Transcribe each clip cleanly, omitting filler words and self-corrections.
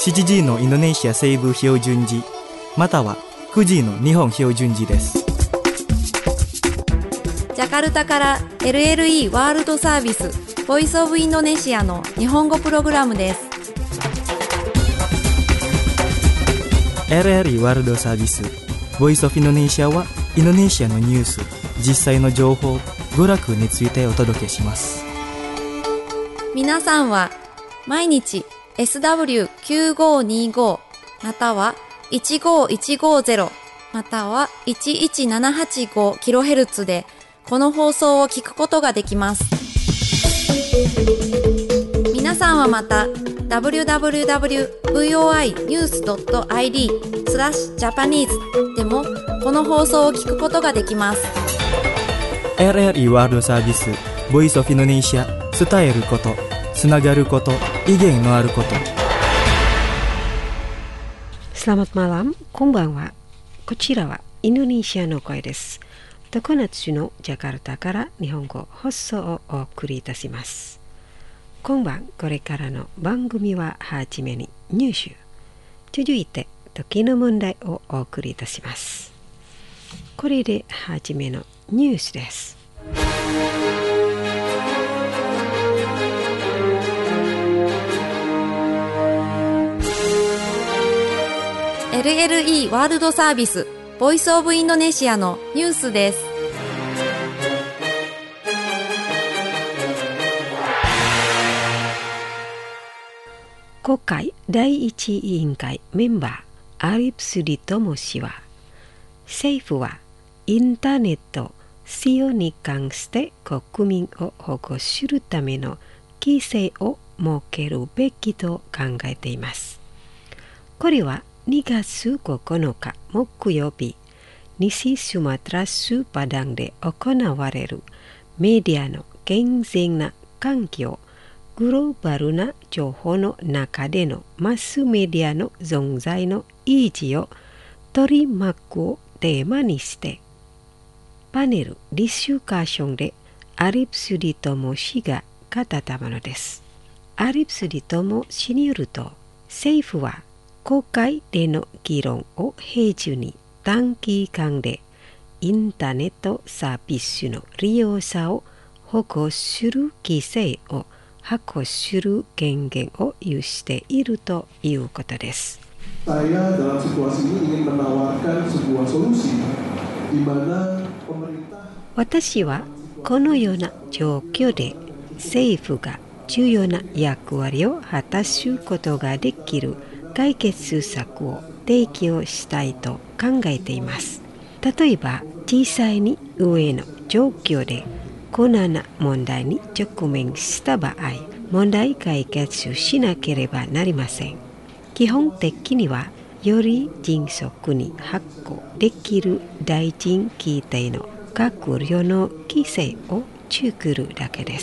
7時のインドネシア西部標準時または9時の日本標準時です。 ジャカルタから LLE ワールドサービスボイスオブインドネシアの日本語プログラムです。 LLE ワールドサービスボイスオブインドネシアはインドネシアのニュース、実際の情報、娯楽についてお届けします。 皆さんは毎日 SW9525 または15150または 11785kHz でこの放送を聞くことができます。皆さんはまた www.voinews.id/Japanese でもこの放送を聞くことができます。 LLE ワールドサービスボイスオブインドネシア、伝えること、つながること、意見のあること。 Selamat malam、こんばんは。こちらはインドネシアの声です。常夏のジャカルタから日本語放送をお送りいたします。今晩これからの番組ははじめにニュース、続いて時の問題をお送りいたします。これではじめのニュースです。 LLE ワールドサービスボイスオブインドネシアのニュースです。 国会第一委員会メンバーアリプスリトモ氏は、政府はインターネット使用に関して国民を保護するための規制を設けるべきと考えています。これは2月9日木曜日、西スマトラ州パダンで行われるメディアの健全な環境、グローバルな情報の中でのマスメディアの存在の維持を取り巻くをテーマにしてパネルディスカッションでアリプスリトモ氏が語ったものです。アリプスリトモ氏によると、政府は国会での議論を平時に短期間でインターネットサービスの利用者を保護する規制を発行する権限を有しているということです。私はこのような状況で政府が重要な役割を果たすことができる解決策を提供したいと考えています。例えば実際に上の状況で困難な問題に直面した場合、問題解決しなければなりません。基本的にはより迅速に発行できる大臣規定の閣僚の規制を作るだけです。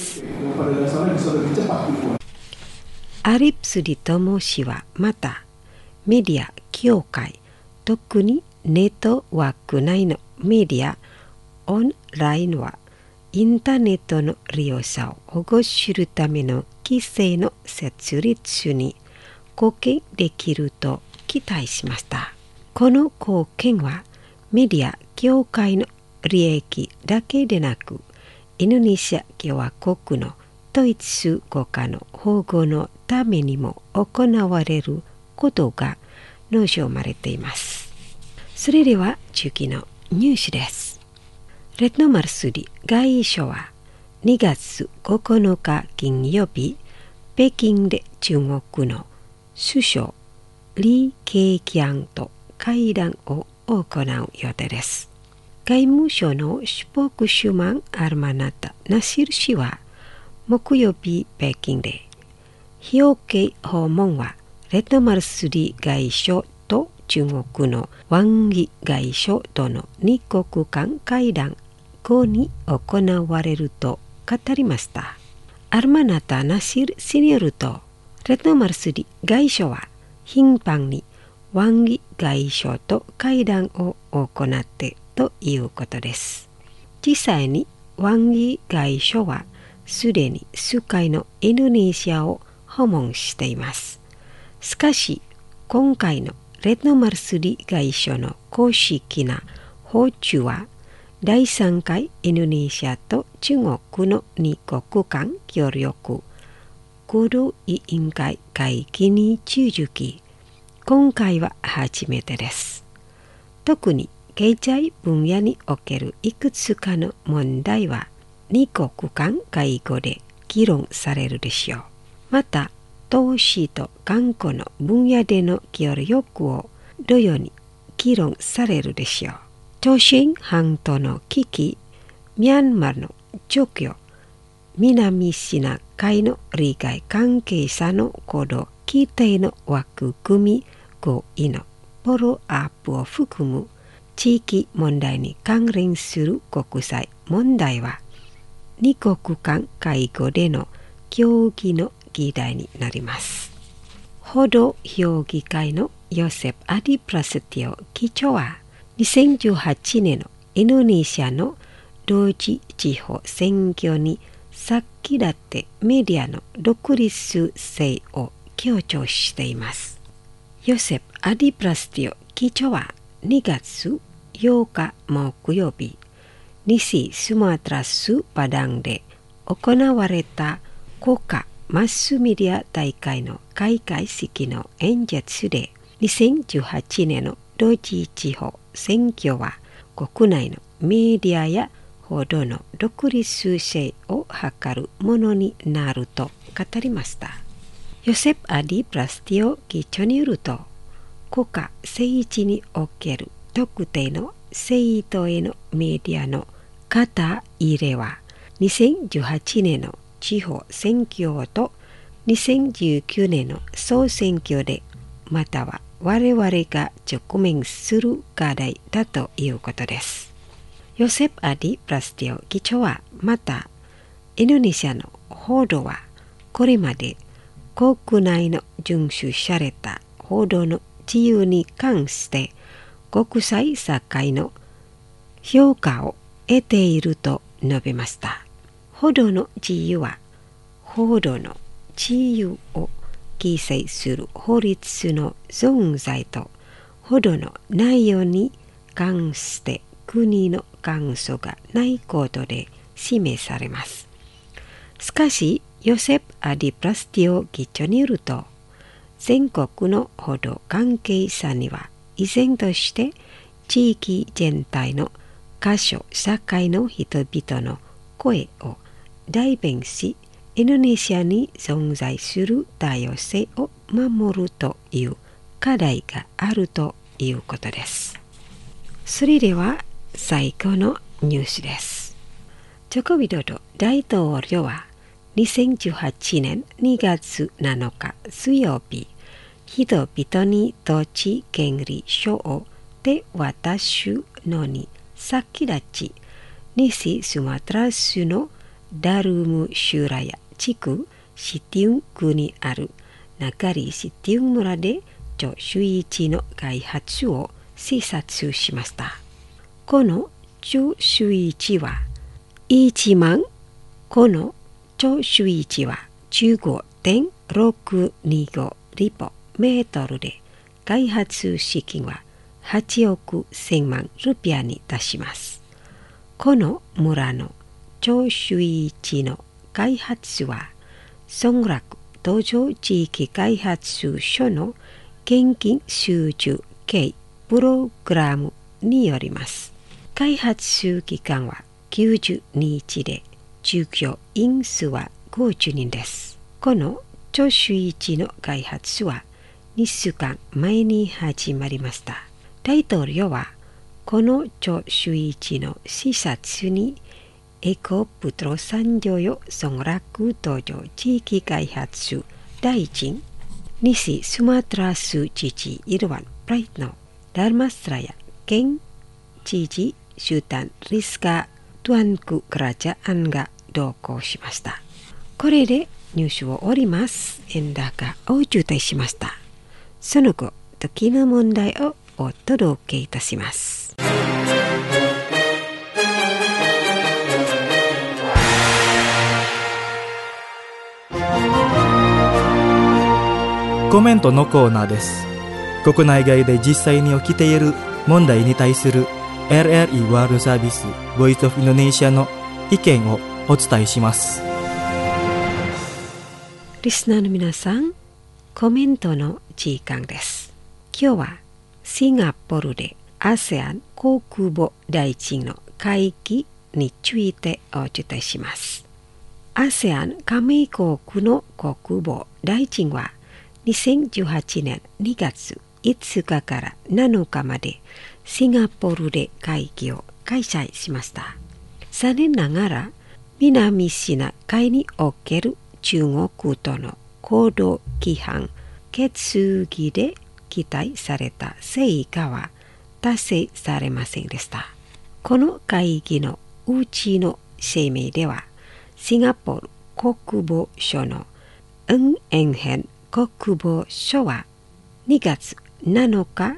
アリプスリトモ氏はまた、メディア協会、特にネットワーク内のメディア、オンラインはインターネットの利用者を保護するための規制の設立に貢献できると期待しました。この貢献はメディア協会の利益だけでなく、インドネシア共和国の統一国家の保護のためにも行われることが望まれています。それでは次のニュースです。レッドマルスリ外相は2月9日金曜日、北京で中国の首相李克強と会談を行う予定です。外務省のスポークスマンアルマナタ・ナシル氏は木曜日北京で、表敬訪問はレッドマルスリ外相と中国のワンギ外相との二国間会談後に行われると語りました。アルマナタ・ナシル氏によると、レッドマルスリ外相は頻繁にワンギ外相と会談を行ってということです。実際にワンギ外相はすでに数回のインドネシアを訪問しています。しかし今回のレッドマルスリ外相の公式な訪中は、第3回インドネシアと中国の2国間協力合同委員会会議に続き、今回は初めてです。特に経済分野におけるいくつかの問題は2国間会合で議論されるでしょう。また、投資と観光の分野での協力を同様に議論されるでしょう。朝鮮半島の危機、ミャンマーの状況、南シナ海の利害関係者の行動規定の枠組み合意のフォローアップを含む地域問題に関連する国際問題は、2国間会合での協議の議題になります。報道評議会のヨセフ・アディ・プラスティオ議長は、2018年のインドネシアの同時地方選挙に先立ってメディアの独立性を強調しています。ヨセフ・アディ・プラスティオ議長は2月8日木曜日、西スマトラ州パダンで行われた国家マスメディア大会の開会式の演説で、2018年の同時地方選挙は国内のメディアや報道の独立性を図るものになると語りました。ヨセフ・アディ・プラスティオ議長によると、国家政治における特定の政党へのメディアの肩入れは、2018年の地方選挙と2019年の総選挙で、または我々が直面する課題だということです。ヨセフ・アディ・プラスティオ議長はまた、インドネシアの報道はこれまで国内の遵守された報道の自由に関して国際社会の評価を得ていると述べました。報道の自由は、報道の自由を規制する法律の存在と報道の内容に関して国の干渉がないことで示されます。しかし、ヨセフ・アディ・プラスティオ議長によると、全国の報道関係者には依然として地域全体の各所社会の人々の声を代弁し、インドネシアに存在する多様性を守るという課題があるということです。それでは最後のニュースです。ジョコビドド大統領は2018年2月7日水曜日、人々に統治権利書を手渡すのに先立ち、西スマトラ州のダルムシュラヤ地区シティウン区にあるナガリシティウン村でチョシュイチの開発を視察しました。このチョシュイチは1万個のチョシュイチは 15.625 立方メートルで、開発資金は8億1000万ルピアに達します。この村のチョシュイチの開発は、村落土壌地域開発所の現金集中系プログラムによります。開発期間は90日で、従業員数は50人です。このチョシュイチの開発は2週間前に始まりました。大統領はこのチョシュイチの視察にエコプトロ産業用村落土壌地域開発大臣、西スマトラ州知事イルワン・プライトのダルマスラヤ県知事シュタン・リスカ・トゥアンク・クラジャアンが同行しました。これでニュースを終わります。円高を渋滞しました。その後、時の問題をお届けいたします。 コメントのコーナーです。 国内外で実際に起きている問題に対する LRE ワールドサービス Voice of Indonesia の意見をお伝えします。 リスナーの皆さん、コメントの時間です。今日はシンガポールで ASEAN 国防大臣の会議についてお伝えします。ASEAN 加盟国の国防大臣は2018年2月5日から7日までシンガポールで会議を開催しました。残念ながら南シナ海における中国との行動規範決議で期待された成果は達成されませんでした。この会議のうちの声明では、シンガポール国防省のウン・エンヘン国防相は2月7日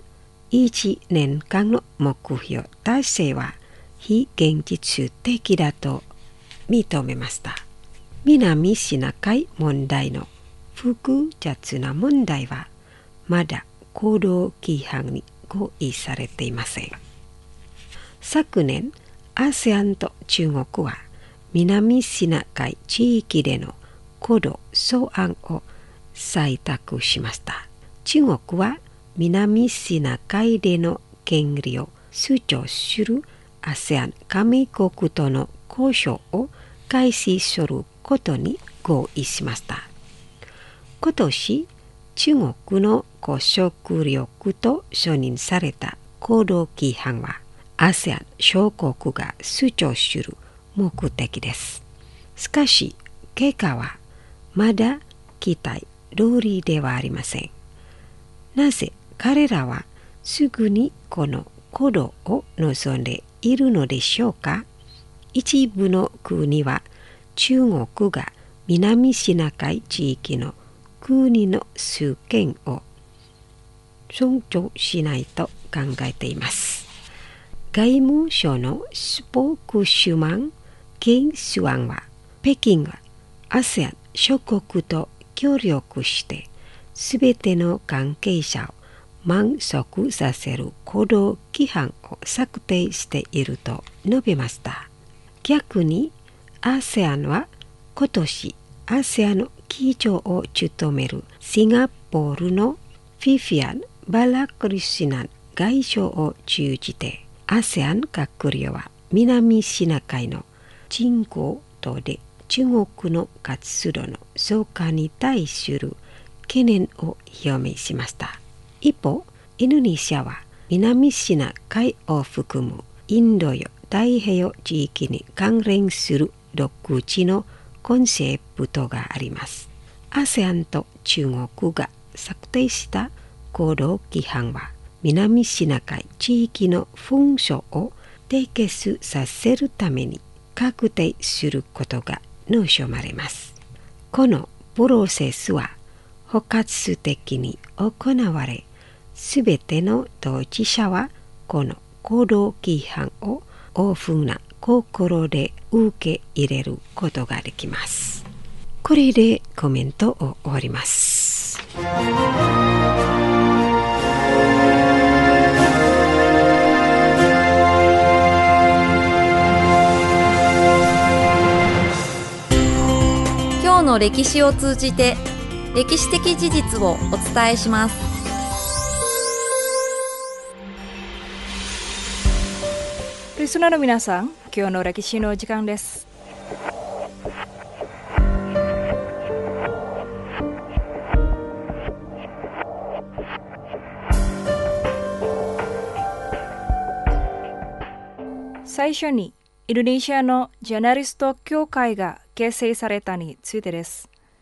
1年間の目標達成は非現実的だと認めました。南シナ海問題の複雑な問題はまだ行動規範に合意されていません。昨年、ASEAN と中国は南シナ海地域での行動草案を採択しました。中国は南シナ海での権利を主張する ASEAN 加盟国との交渉を開始することに合意しました。今年、中国の拘束力と承認された行動規範は ASEAN 諸国が主張する目的です。しかし、結果はまだ期待通りではありません。なぜ彼らはすぐにこの行動を望んでいるのでしょうか。一部の国は中国が南シナ海地域の国の主権を尊重しないと考えています。外務省のスポークスマン金スワンは、北京は ASEAN 諸国と協力してすべての関係者を満足させる行動規範を策定していると述べました。逆に ASEAN は今年 ASEAN の議長を務めるシンガポールのフィフィアン・バラクリシナン外相を通じて ASEAN 閣僚は南シナ海の人口等で中国の活動の増加に対する懸念を表明しました。一方、インドネシアは南シナ海を含むインド洋太平洋地域に関連する独自のコンセプトがあります。ASEAN と中国が策定した行動規範は南シナ海地域の紛争を締結させるために確定することが望まれます。このプロセスは包括的に行われ、すべての当事者はこの行動規範をオープンな心で受け入れることができます。これでコメントを終わります。 今日の歴史を通じて歴史的事実をお伝えします。 リスナーの皆さん、今日の歴史の時間です。最初にインドネシアのジャーナリスト協会が結成されたについてです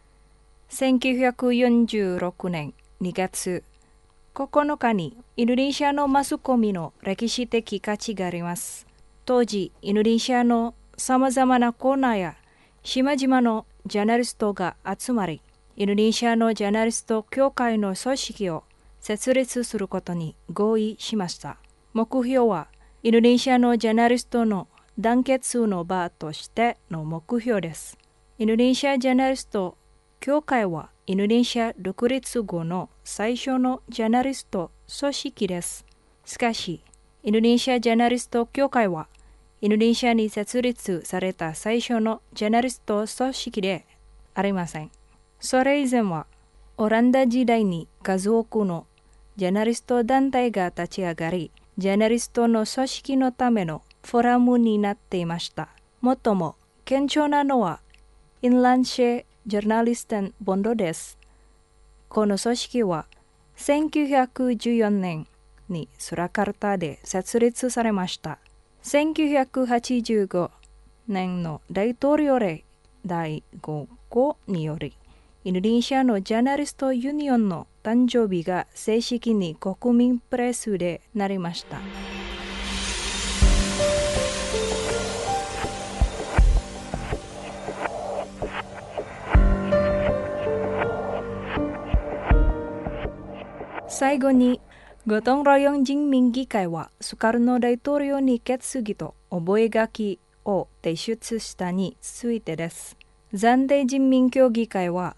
。1946年2月9日にインドネシアのマスコミの歴史的価値があります。当時、インドネシアのさまざまなコーナーや島々のジャーナリストが集まり、インドネシアのジャーナリスト協会の組織を設立することに合意しました。目標は、インドネシアのジャーナリストの団結の場としての目標です。インドネシアジャーナリスト協会はインドネシア独立後の最初のジャーナリスト組織です。しかし、インドネシアジャーナリスト協会は、インドネシアに設立された最初のジャーナリスト組織でありません。それ以前は、オランダ時代に数多くのジャーナリスト団体が立ち上がり、ジャーナリストの組織のためのフォーラムになっていました。最も顕著なのは、インランシェ・ジャーナリステン・ボンドです。この組織は、1914年にスラカルタで設立されました。1985年の大統領令第5号により、インドネシアのジャーナリストユニオンの誕生日が正式に国民プレスでなりました。最後に、ゴトンロヨン人民議会はスカルノ大統領に決議と覚書を提出したについてです。暫定人民協議会は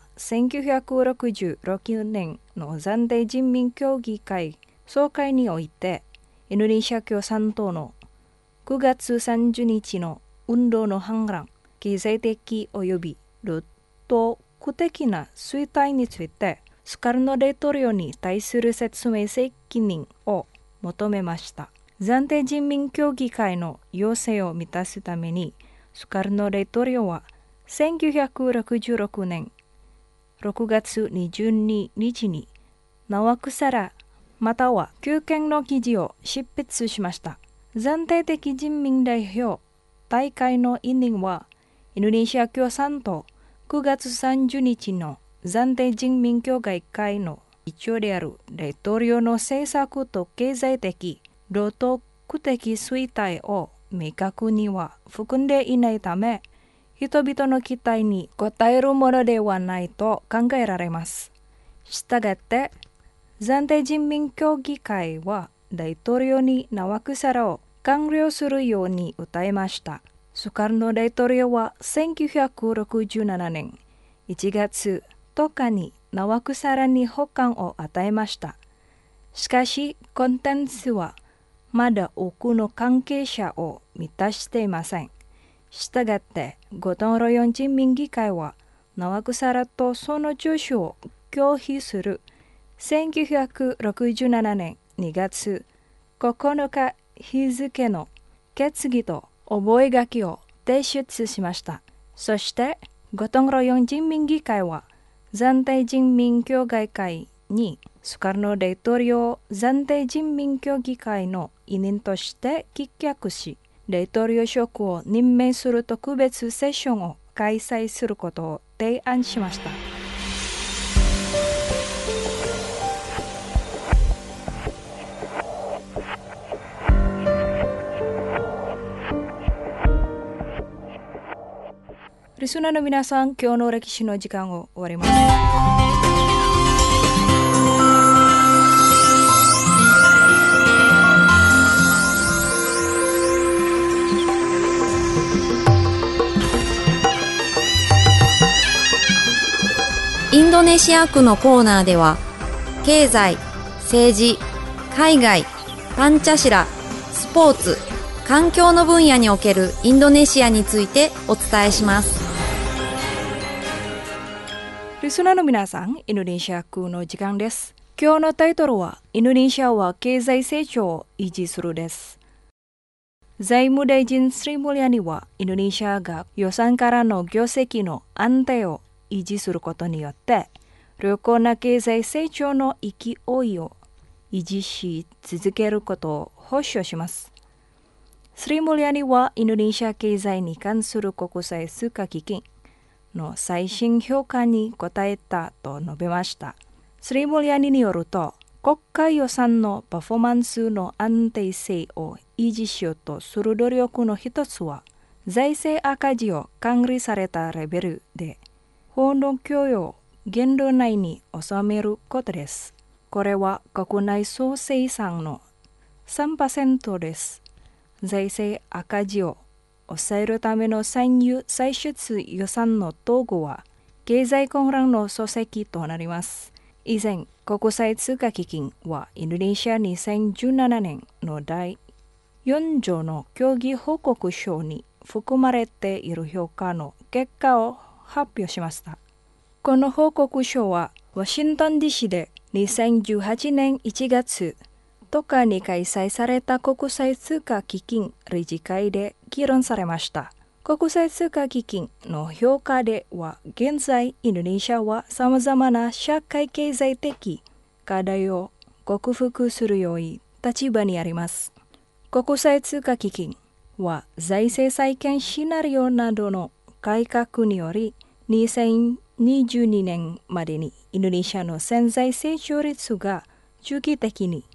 1966年の暫定人民協議会総会において、インドネシア共産党の9月30日の運動の反乱、経済的及び労働的な衰退について、スカルノ大統領に対する説明責任を求めました。暫定人民協議会の要請を満たすために、スカルノ大統領は1966年6月22日に縄腐または休権の記事を執筆しました。暫定的人民代表大会の委任は、インドネシア共産党9月30日の暫定人民協議会の議長である大統領の政策と経済的、労働的衰退を明確には含んでいないため、人々の期待に応えるものではないと考えられます。したがって、暫定人民協議会は大統領に縄腐を完了するように訴えました。スカルノ大統領は1967年1月10日に縄腐に保管を与えました。しかし、コンテンツはまだ多くの関係者を満たしていません。したがって、ゴトンロヨン人民議会は縄腐とその助手を拒否する1967年2月9日日付の決議と覚書を提出しました。そして、ゴトンロヨン人民議会は暫定人民協議会にスカルノ大統領を暫定人民協議会の委任として棄却し、大統領職を任命する特別セッションを開催することを提案しました。リスナーの皆さん、今日の歴史の時間を終わります。 インドネシア区のコーナーでは、経済、政治、海外、パンチャシラ、スポーツ、環境の分野におけるインドネシアについてお伝えします。 リスナーの皆さん、インドネシア区の時間です。今日のタイトルは、インドネシアは経済成長を維持するです。財務大臣スリムリアニは、インドネシアが予算からの業績の安定を維持することによって、良好な経済成長の勢いを維持し続けることを保証します。スリムリアニはインドネシア経済に関する国際通貨基金の最新評価に応えたと述べました。スリムリアニによると、国家予算のパフォーマンスの安定性を維持しようとする努力の一つは、財政赤字を管理されたレベルで、法の許容を限度内に収めることです。これは国内総生産の 3% です。財政赤字を抑えるための歳入歳出予算の統合は経済混乱の礎石となります。以前、国際通貨基金はインドネシア2017年の第4条の協議報告書に含まれている評価の結果を発表しました。この報告書はワシントン DC で2018年1月10日に開催された国際通貨基金理事会で議論されました。国際通貨基金の評価では、現在インドネシアは様々な社会経済的課題を克服する良い立場にあります。国際通貨基金は財政再建シナリオなどの改革により、2022年までにインドネシアの潜在成長率が中期的に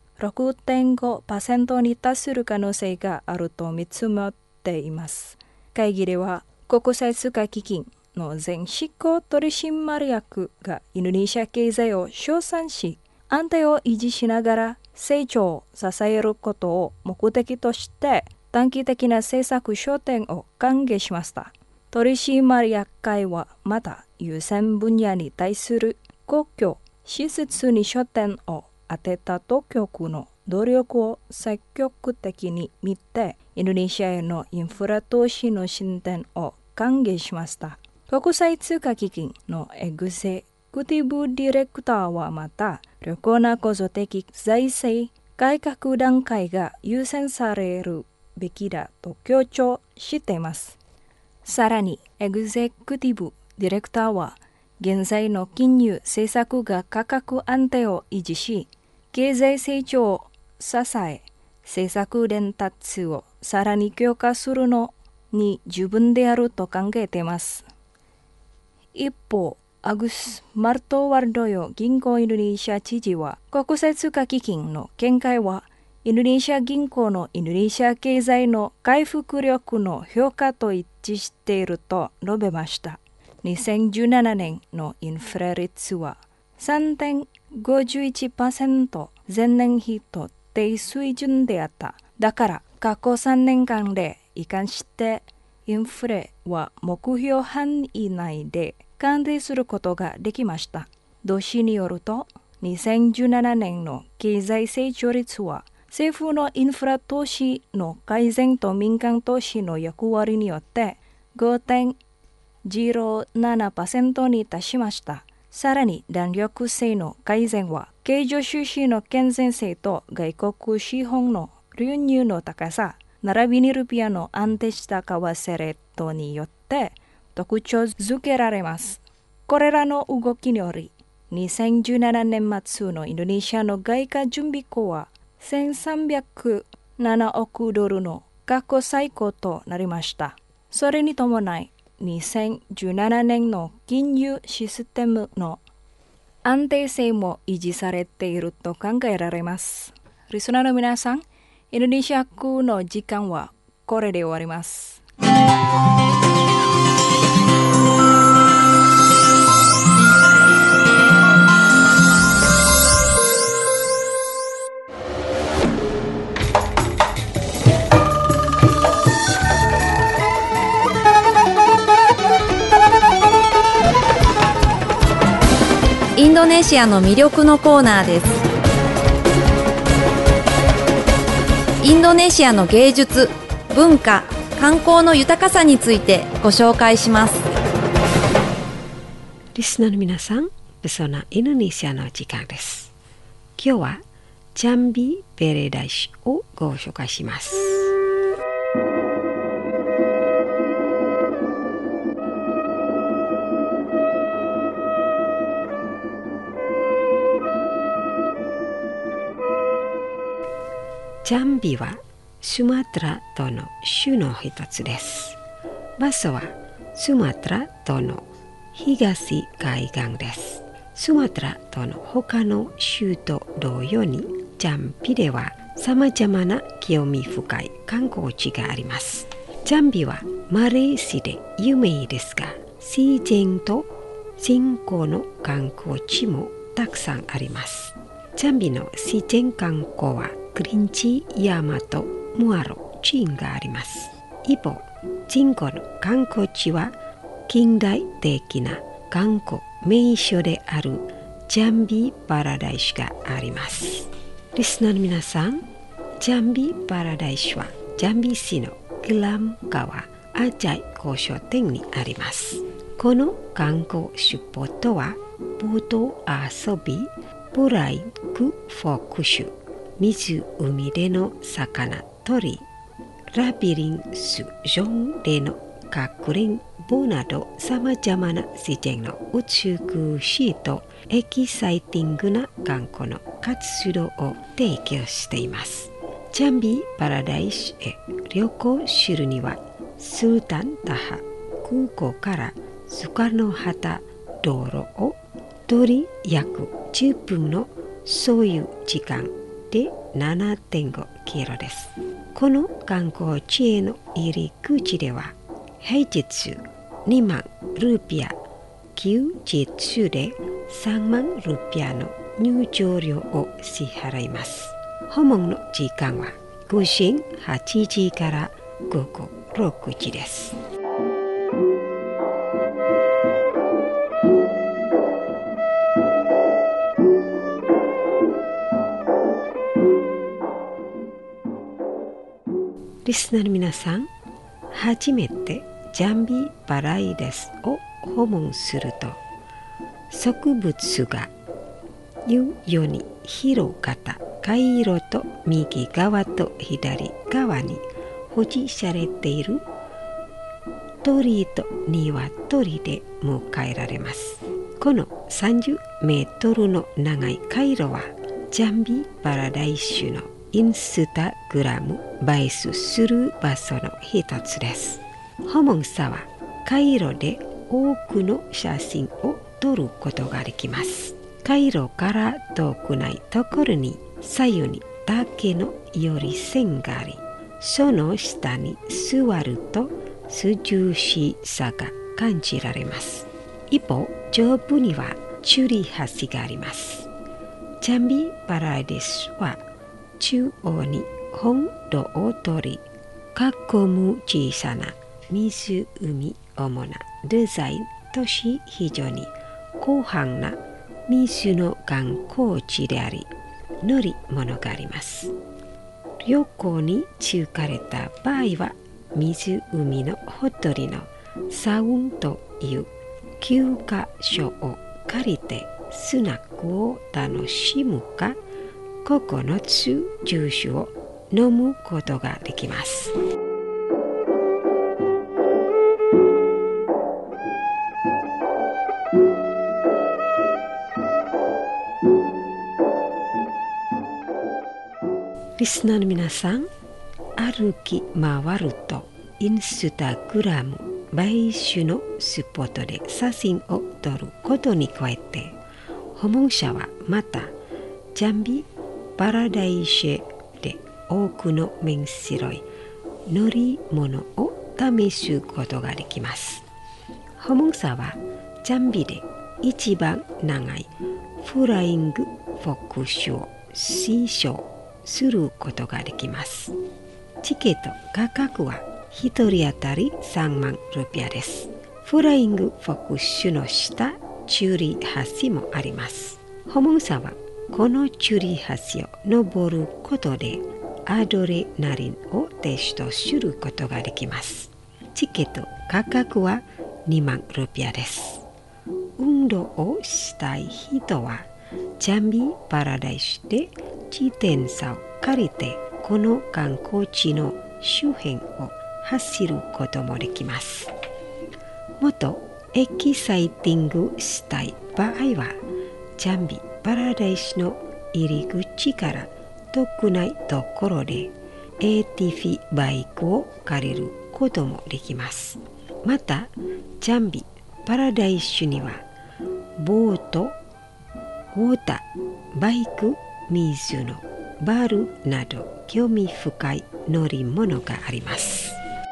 6.5% に達する可能性があると見積もっています。会議では国際通貨基金の前執行取締役がインドネシア経済を称賛し、安定を維持しながら成長を支えることを目的として短期的な政策焦点を歓迎しました。取締役会はまた優先分野に対する公共施設に焦点を当てた当局の努力を積極的に見て、インドネシアへのインフラ投資の進展を歓迎しました。国際通貨基金のエグゼクティブディレクターはまた、良好な構造的財政改革段階が優先されるべきだと強調しています。さらに、エグゼクティブディレクターは、現在の金融政策が価格安定を維持し、経済成長を支え、政策伝達をさらに強化するのに十分であると考えています。一方、アグス・マルトワルドヨ銀行インドネシア知事は、国際通貨基金の見解は、インドネシア銀行のインドネシア経済の回復力の評価と一致していると述べました。2017年のインフレ率は 3.51% 前年比と低水準であった。だから過去3年間で一貫してインフレは目標範囲内で管理することができました。同誌によると、2017年の経済成長率は政府のインフラ投資の改善と民間投資の役割によって 5.07% に達しました。さらに弾力性の改善は経常収支の健全性と外国資本の流入の高さ、並びにルピアの安定した為替レートによって特徴づけられます。これらの動きにより、2017年末のインドネシアの外貨準備庫は1307億ドルの過去最高となりました。それに伴い、2017年の金融システムの安定性も維持されていると考えられます。リスナーの皆さん、インドネシア語の時間はこれで終わります。 インドネシアの魅力のコーナーです。インドネシアの芸術、文化、観光の豊かさについてご紹介します。 リスナーの皆さん、Pesonaインドネシアの時間です。今日はジャンビ・ベレダイシをご紹介します。ジャンビはスマトラ島の州の一つです。場所はスマトラ島の東海岸です。スマトラ島の他の州と同様に、ジャンビでは様々な興味深い観光地があります。ジャンビはマレーシアで有名ですが、自然と人工の観光地もたくさんあります。ジャンビの自然観光はクリンチ、ヤマト、ムアロ、チンがあります。一方、人工の観光地は近代的な観光名所であるジャンビーパラダイスがあります。リスナーの皆さん、ジャンビーパラダイスはジャンビー市のグラム川アジャイ交渉店にあります。この観光スポットはボート遊び、ブライクフォークシュ、湖での魚取り、ラビリンスジョンでのかくれんぼなどさまざまな自然の美しいとエキサイティングな観光の活動を提供しています。ジャンビーパラダイスへ旅行するにはスルタンタハ空港からスカノハタ道路を取り約10分のそういう時間で 7.5 キロです。この観光地への入り口では平日2万ルピア、休日で3万ルピアの入場料を支払います。訪問の時間は午前8時から午後6時です。リスナーの皆さん、初めてジャンビーパライデスを訪問すると、植物がいうように広がった回路と右側と左側に保持されている鳥と鶏で迎えられます。この30メートルの長い回路はジャンビーパラダイスのインスタグラム映えする場所の一つです。訪問者は回路で多くの写真を撮ることができます。回路から遠くないところに左右に竹のより線があり、その下に座ると涼しさが感じられます。一方、上部には吊り橋があります。ジャンビーパラダイスは中央に本土を取り囲む小さな湖主なデザインとし、非常に広範な水の観光地であり、乗り物があります。旅行に疲れた場合は湖のほとりのサウンという休暇所を借りてスナックを楽しむか、9つジュースを飲むことができます。リスナーの皆さん、歩き回るとインスタグラム映え種のスポットで写真を撮ることに加えて、訪問者はまたジャンビーパラダイスで多くの面白い乗り物を試すことができます。訪問者はジャンビで一番長いフライングフォックスを試乗することができます。チケット価格は1人当たり3万ルピアです。フライングフォックスの下、吊り橋もあります。訪問者はこの吊り橋を登ることでアドレナリンをテストすることができます。チケット価格は2万ルピアです。運動をしたい人はジャンビーパラダイスで自転車を借りてこの観光地の周辺を走ることもできます。もっとエキサイティングしたい場合はジャンビーパラダイスの入り口から遠くないところで ATV バイクを借りることもできます。またジャンビーパラダイスにはボート、ウォーター、バイク、水のバルなど興味深い乗り物があります。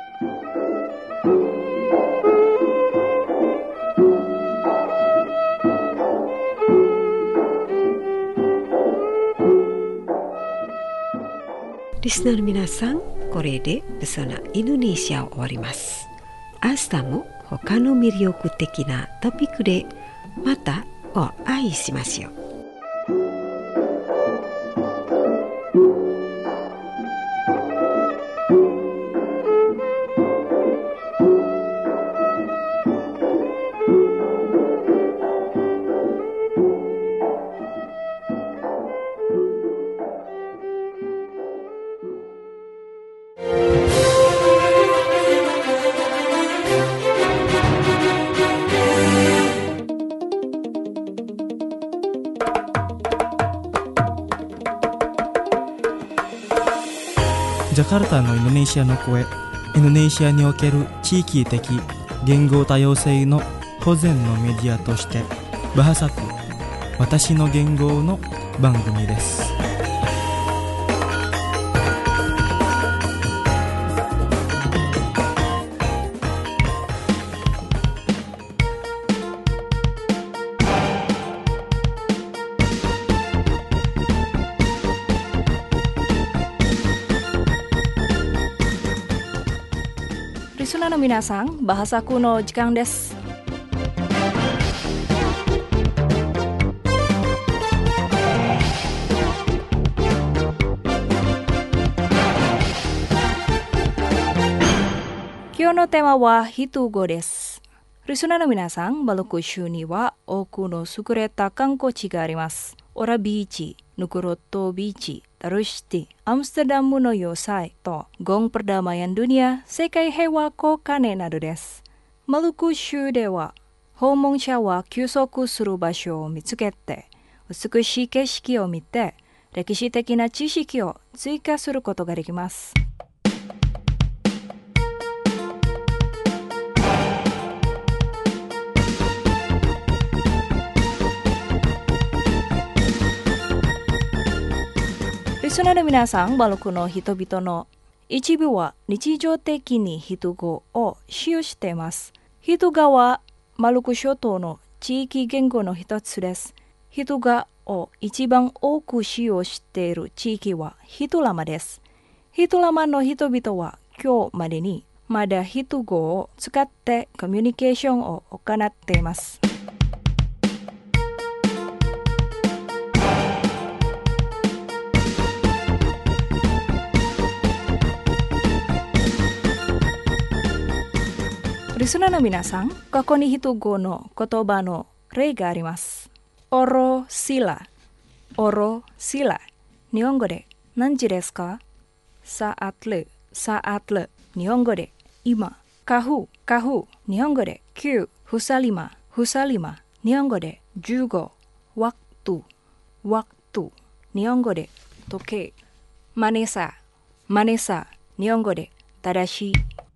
リスナーの皆さん、これでそのインドネシアを終わります。明日も他の魅力的なトピックでまたお会いしましょう。 ジャカルタのインドネシアの声、インドネシアにおける地域的言語多様性の保全のメディアとしてバハサク、私の言語の番組です。 リスナーの皆さん、バハサクの時間です。今日のテーマはヒト語です。リスナーの皆さん、マルコ州には多くの優れた観光地があります。オラビーチ、ヌクロットビーチ、タルシティ、アムステダムの要塞とゴンperdamaian dunia、世界平和公金などです。マルコ州では訪問者は休息する場所を見つけて、美しい景色を見て、歴史的な知識を追加することができます。リスナーの皆さん、マルコの人々の一部は日常的にヒト語を使用しています。ヒト語はマルコ諸島の地域言語の一つです。ヒト語を一番多く使用している地域はヒトラマです。ヒトラマの人々は今日までにまだヒト語を使ってコミュニケーションを行っています。リスナーの皆さん、ここにヒト語の言葉の例があります。オロシラ、オロシラ。日本語で何時ですか？サアトル、サアトル。日本語で今。カフ、カフ。日本語で9。フサリマ、フサリマ。日本語で15。ワクト、ワクト。日本語で時計。マネサ、マネサ。日本語で正しい。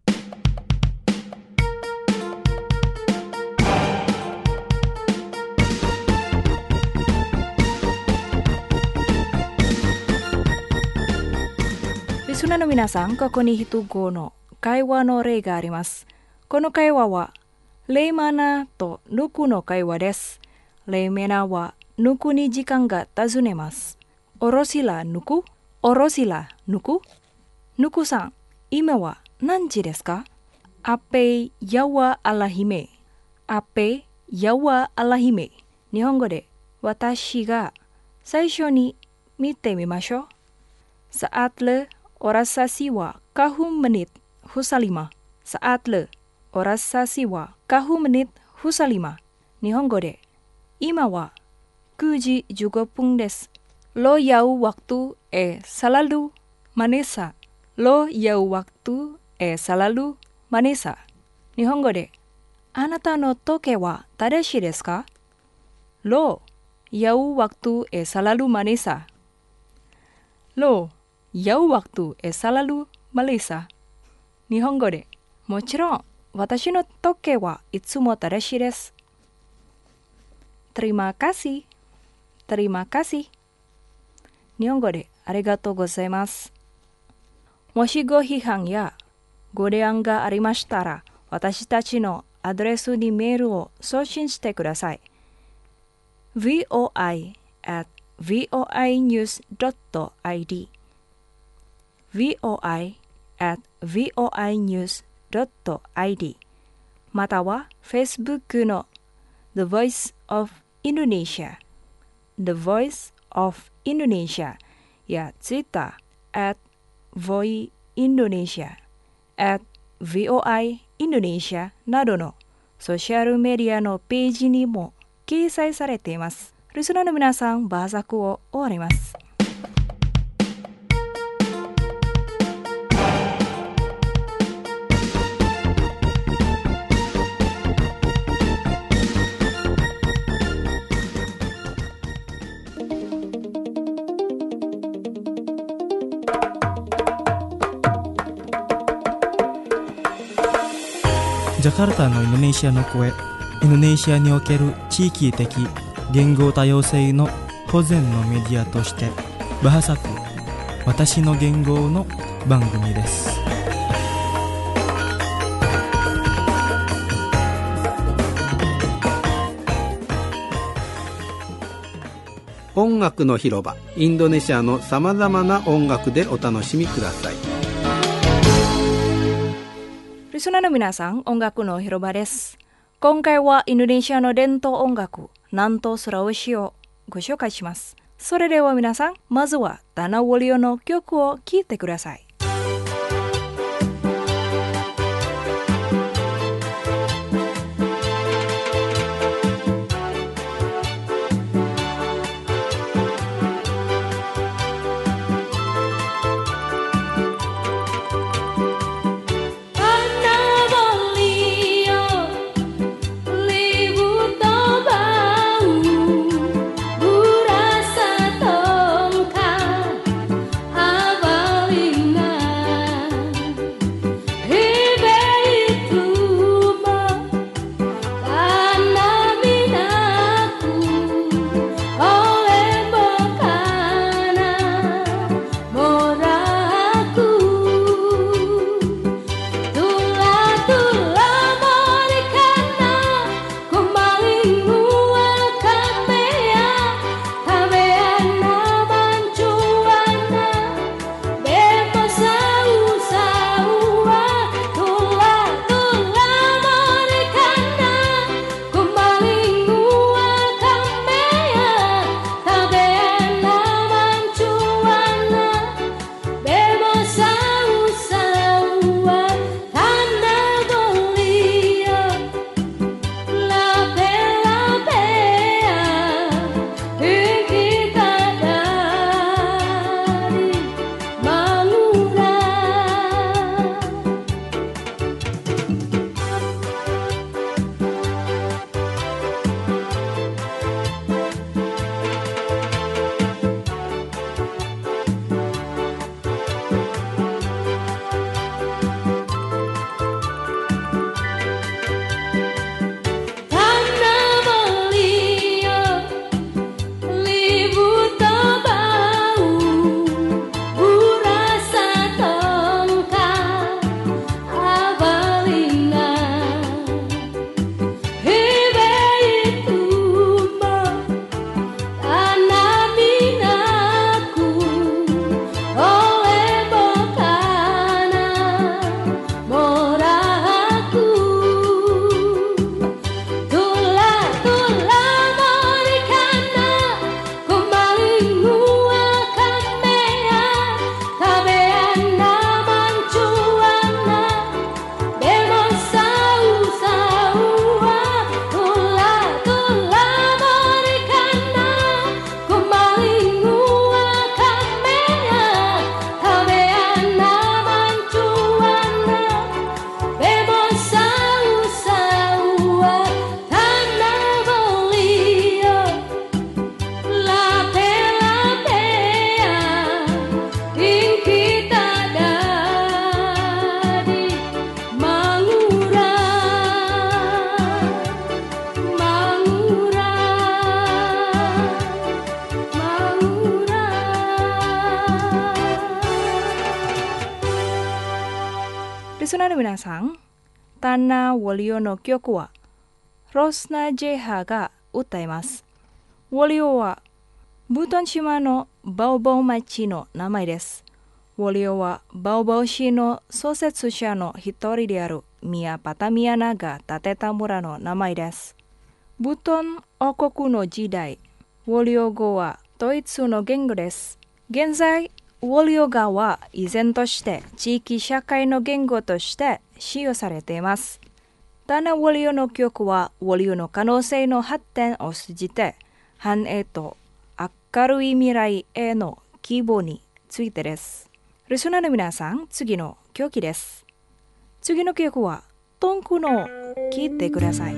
リスナーの皆さん、ここにヒト語の会話の例があります。この会話は、レイマナとヌクの会話です。レイマナはヌクに時間が尋ねます。オロシラヌク、オロシラヌク。ヌクさん、今は何時ですか？アペヤワアラヒメ。アペヤワアラヒメ。日本語で、私が最初に見てみましょう。Saat le orasasi wa kahu menit husalima. Saat le orasasi wa kahu menit husalima. 日本語で、今は9時15分です。Lo yau waktu selalu manesa. Lo yau waktu selalu manesa. 日本語で、あなたの時計は正しいですか？ Lo yau waktu selalu manesa. Lo yau waktu selalu manesa. 日本語で、もちろん私の時計はいつも正しいです。Terima kasih. Terima kasih. 日本語でありがとうございます。もしご批判やご提案がありましたら、私たちのアドレスにメールを送信してください。voi@voinews.id voi@voinews.id または Facebook の The Voice of Indonesia The Voice of Indonesia や Twitter @voiindonesia @voi Indonesia などのソーシャルメディアのページにも掲載されています。リスナーの皆さん、バーサクを終わります。 ジャカルタのインドネシアの声、インドネシアにおける地域的言語多様性の保全のメディアとしてバハサク、私の言語の番組です。 音楽の広場、インドネシアのさまざまな音楽でお楽しみください。 リスナーの皆さん、音楽の広場です。今回はインドネシアの伝統音楽、南東スラウェシをご紹介します。それでは皆さん、まずはタナ・ウォリオの曲を聴いてください。リスナーの皆さん、タナ・ウォリオの曲はロスナ・ジェハが歌います。ウォリオはブトン島のバオバオ町の名前です。ウォリオはバオバオ市の創設者の一人である宮パタミアナが建てた村の名前です。ブトン王国の時代、ウォリオ語はドイツの言語です。現在、ウォリオ語は依然として地域社会の言語として使用されています。タナウォリオの曲はウォリオの可能性の発展を通じて繁栄と明るい未来への希望についてです。リスナーの皆さん、次の曲です。次の曲はトンクの聴いてください。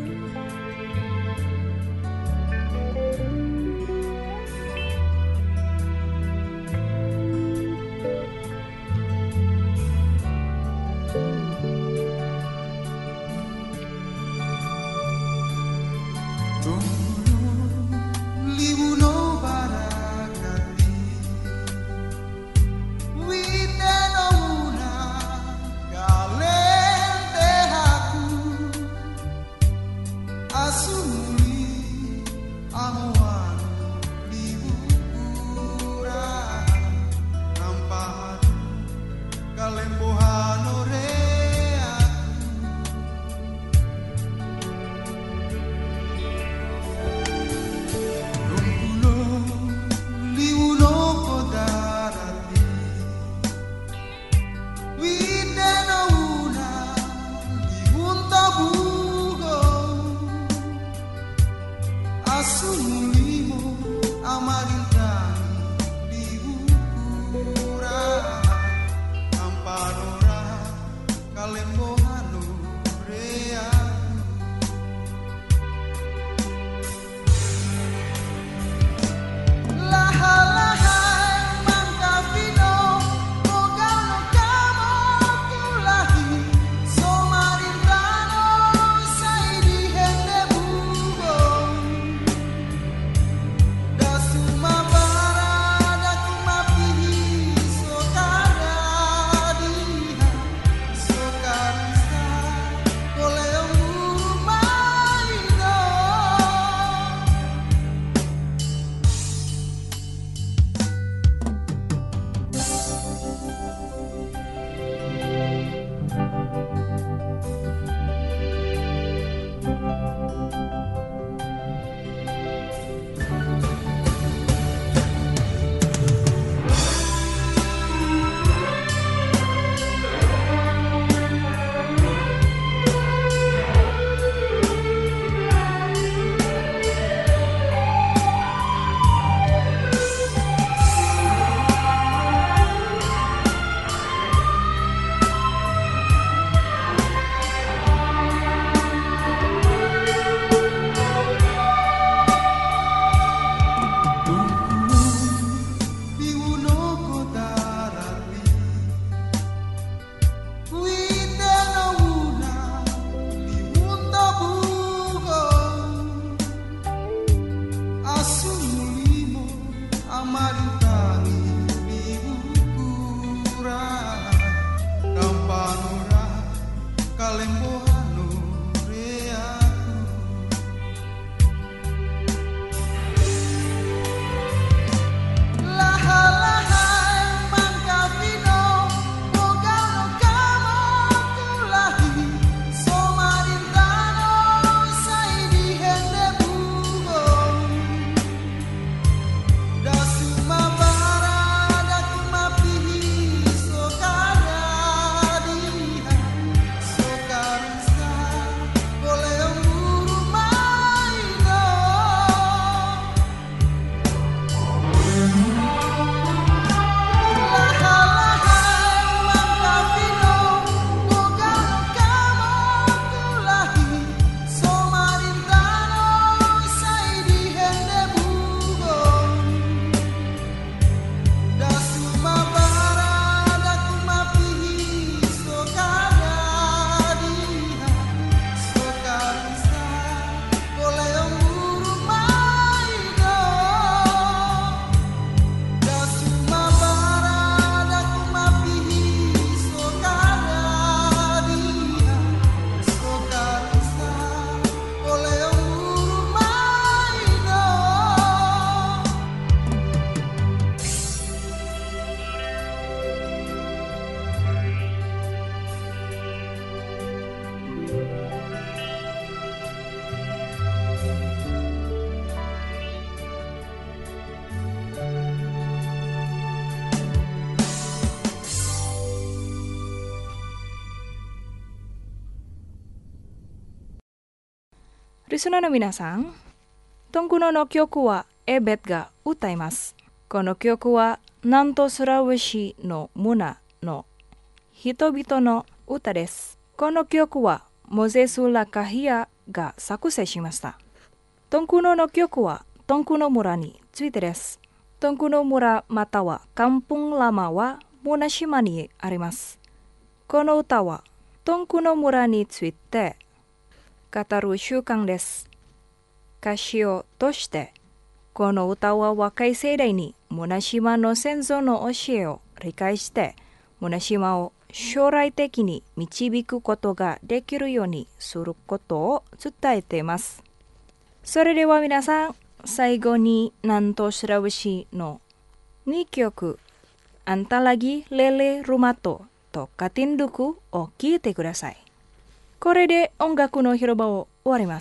リスナーの皆さん、トンクノの曲はエベッが歌います。この曲は南東スラウェシの村の人々の歌です。この曲はモゼス・ラカヒアが作成しました。トンクノの曲はトンクノ村についてです。トンクノ村またはカンプンラマは村島にあります。この歌はトンクノ村について語る習慣です。歌詞を通してこの歌は若い世代に村島の先祖の教えを理解して村島を将来的に導くことができるようにすることを伝えています。それでは皆さん、最後に南東スラウェシの2曲あんたラギレレルマトとカティンドゥクを聴いてください。これで音楽の広場を終わります。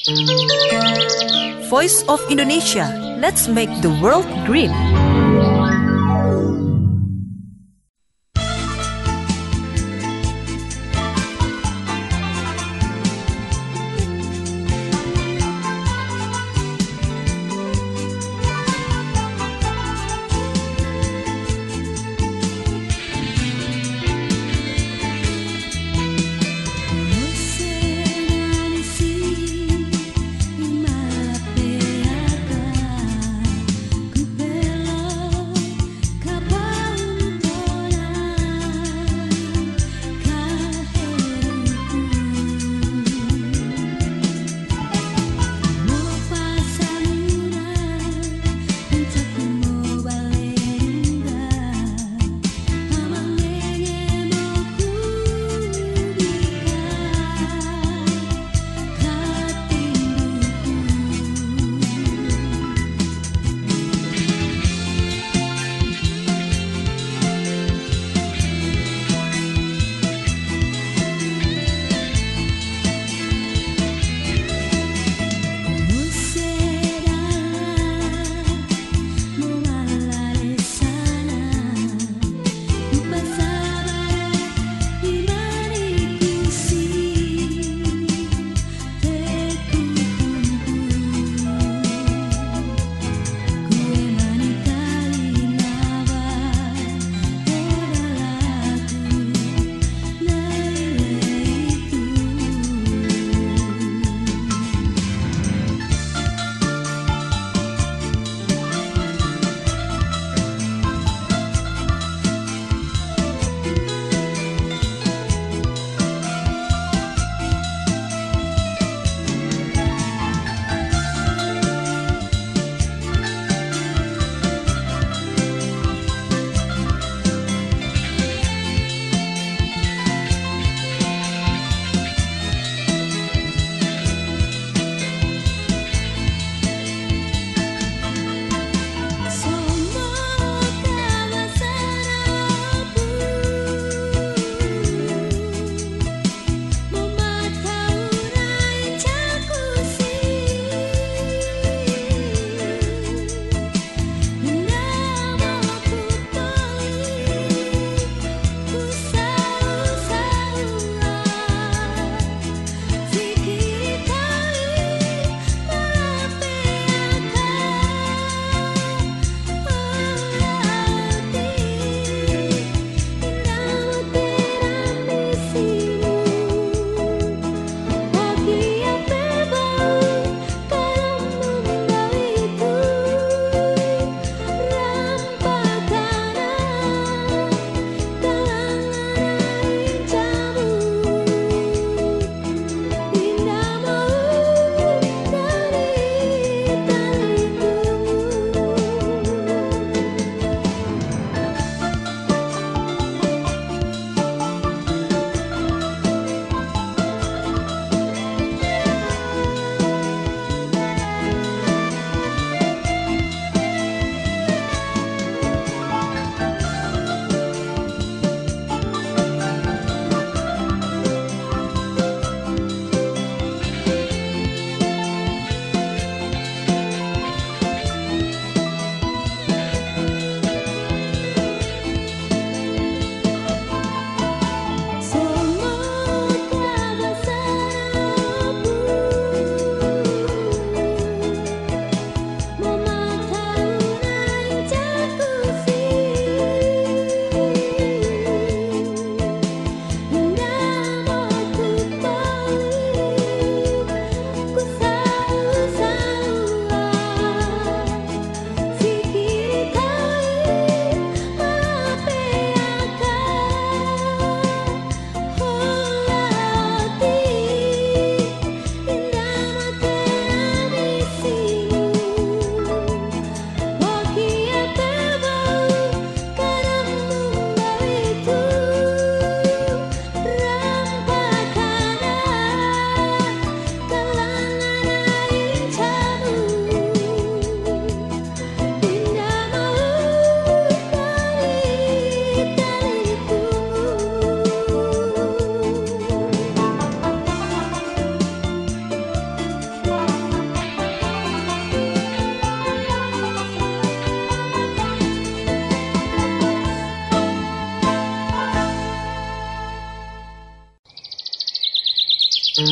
Voice of Indonesia. Let's make the world green.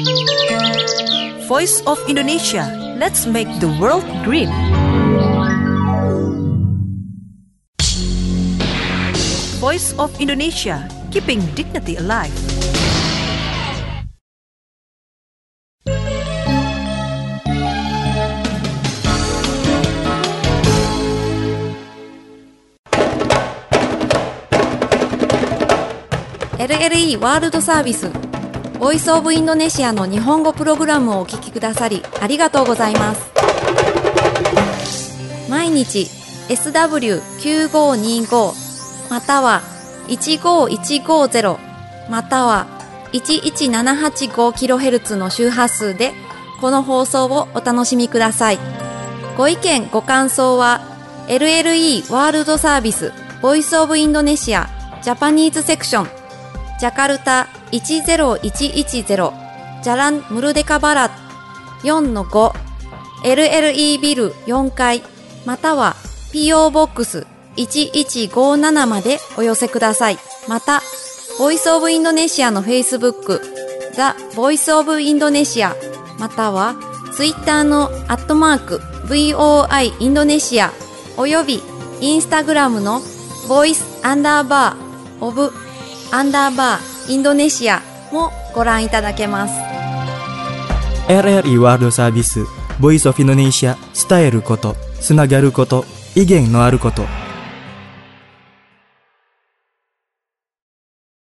Voice of Indonesia. Let's make the world green. Voice of Indonesia. Keeping dignity alive. LLE ワールドサービスボイスオブインドネシアの日本語プログラムをお聞きくださりありがとうございます。毎日 SW9525 または15150または 11785kHz の周波数でこの放送をお楽しみください。ご意見ご感想は LLE ワールドサービスボイスオブインドネシアジャパニーズセクションジャカルタ10110ジャランムルデカバラ 4-5 LLE ビル4階または PO ボックス1157までお寄せください。またボイスオブインドネシアの Facebook ザ・ボイスオブインドネシアまたは Twitter の@VOI インドネシアおよび Instagram の Voice_of_インドネシアもご覧いただけます。 LLE ワールドサービスボイスオフインドネシア伝えることつながること威厳のあること